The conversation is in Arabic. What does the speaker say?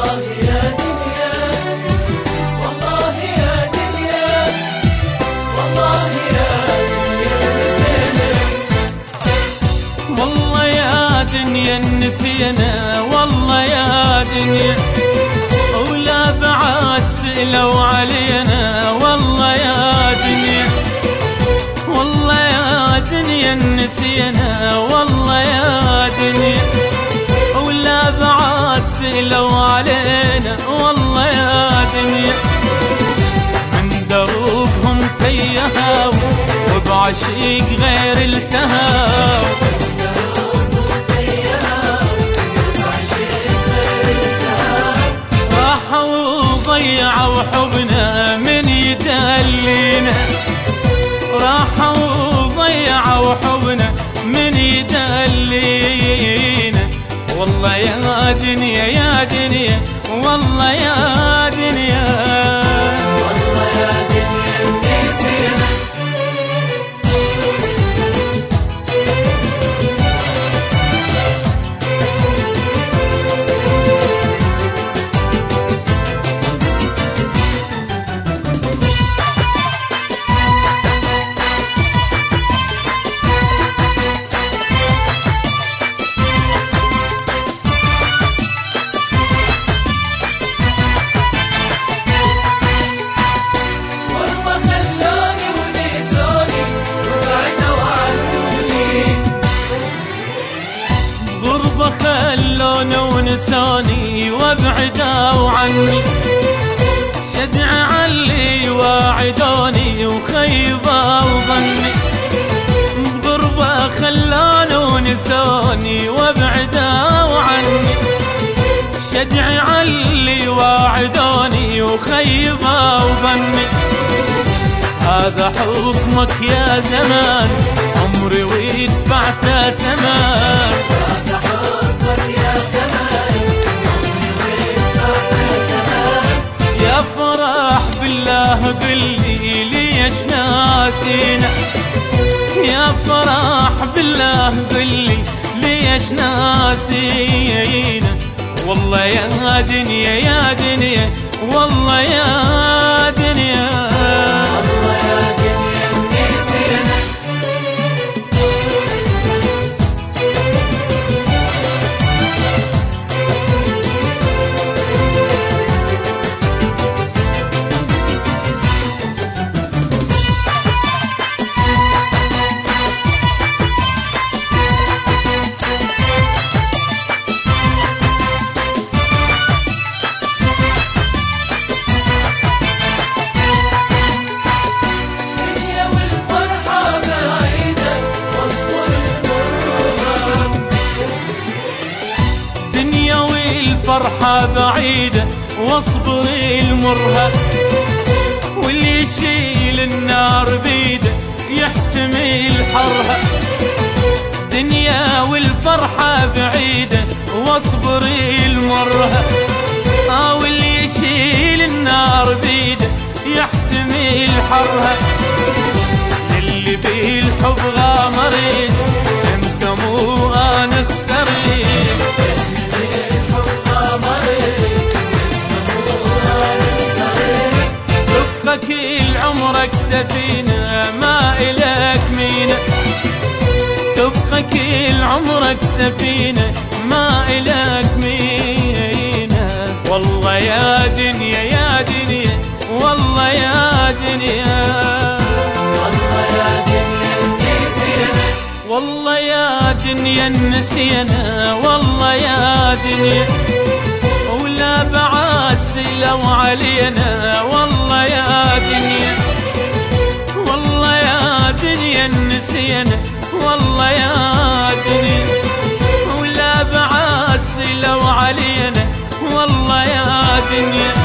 نسينا والله يا دنيا، ولا بعد سألوا علينا والله يا دنيا. والله يا دنيا نسينا والله يا دنيا، ولا بعد سألوا علينا والله يا دنيا. من دروبهم تيهوا وبعشيق غير التهاو، ضيعوا حبنا من يدلينا، راحوا ضيعوا حبنا من يدلينا. والله يا دنيا يا دنيا والله يا دنيا، والله يا دنيا نسينا. خلوني ونسوني وابعدوا عني، شجع علي واعدوني وخيبوا ظني. بغربة خلوني ونسوني وابعدوا عني، شجع علي واعدوني وخيبوا ظني. هذا حكمك يا زمان عمري ويدفعته ثمن، هذا حكمك يا زمان عمري ويدفعته ثمن. يا فرح بالله قلي ليش ناسينا، يا فرح بالله قلي ليش ناسينا. والله يا دنيا يا دنيا والله يا دنيا، والله يا دنيا نسينا. فرحة بعيدة واصبر المرها، واللي يشيل النار بيده يحتمل حرها. دنيا والفرحة بعيدة واصبر المرها، واللي يشيل النار بيده يحتمل حرها. اللي بالحب غامرين انت مو انا خسرين، تبقى كل عمرك سفينة ما إلك مينا، تبقى كل عمرك سفينة ما إلك مينا. والله يا دنيا يا دنيا والله يا دنيا، والله يا دنيا نسينا. والله يا دنيا نسينا والله يا دنيا، ولا بعد سلوا علينا والله يا دنيا. والله يا دنيا نسينا والله يا دنيا، ولا بعد سلوا علينا والله يا دنيا.